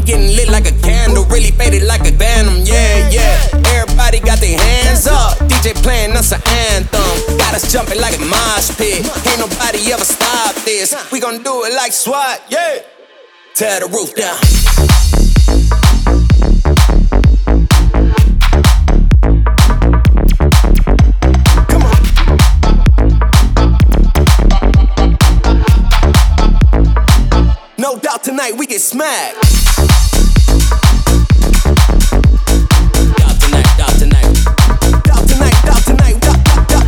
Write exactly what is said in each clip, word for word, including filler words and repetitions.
getting lit like a candle, really faded like a phantom, yeah, yeah. Everybody got their hands up, D J playing us an anthem. Got us jumping like a mosh pit, ain't nobody ever stop this. We gon' do it like SWAT, yeah. Tear the roof down. No doubt tonight we get smacked. Doubt tonight, doubt tonight. Doubt tonight, doubt tonight, doubt, doubt, doubt.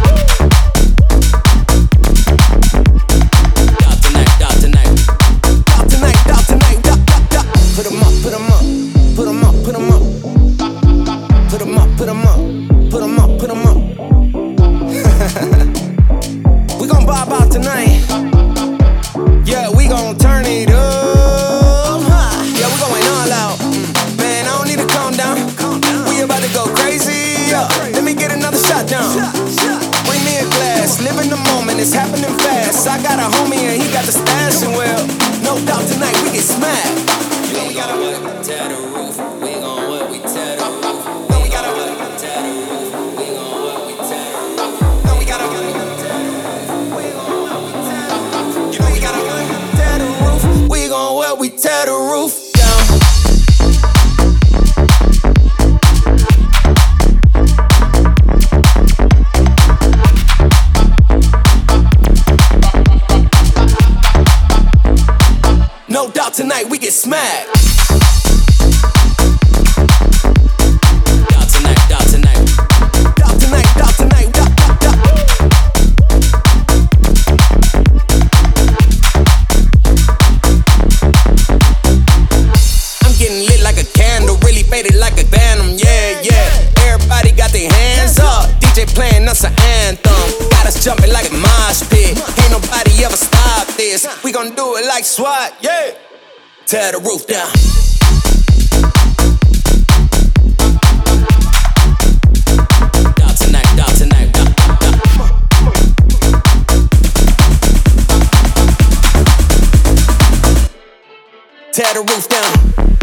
Doubt tonight, doubt tonight. Doubt tonight, doubt tonight, doubt, doubt, doubt. Put 'em up, put 'em up. Put 'em up, put 'em up. Put 'em up, put 'em up. Put 'em up, put 'em up. We gon' bob out tonight. Yeah, we gon' turn it up. Yeah, we going all out. Man, I don't need to calm down. We about to go crazy. Yeah. Let me get another shot down. Bring me a glass, live in the moment, it's happening fast. I got a homie and he got the stash, and well, no doubt tonight we get smacked. We gotta what? Tear the roof. We gon' what? We tear the roof. We gotta what? Tear the roof. We gon' what? We tear the roof. No, we gotta what? Tear the roof. We gon' what? We tear the roof. You know we gotta what? Tear the roof. We gon' what? We tear the roof down. No doubt tonight we get smacked. Doubt tonight, doubt tonight. Doubt tonight, doubt tonight, doubt, doubt, doubt. I'm getting lit like a candle, really faded like a phantom, yeah, yeah. Everybody got their hands up, D J playing us an anthem. Got us jumping like a mosh pit, ain't nobody ever stop this. We gon' do it like SWAT, yeah. Tear the roof down. Doubt tonight, doubt tonight, doubt, doubt, doubt. Tear the roof down.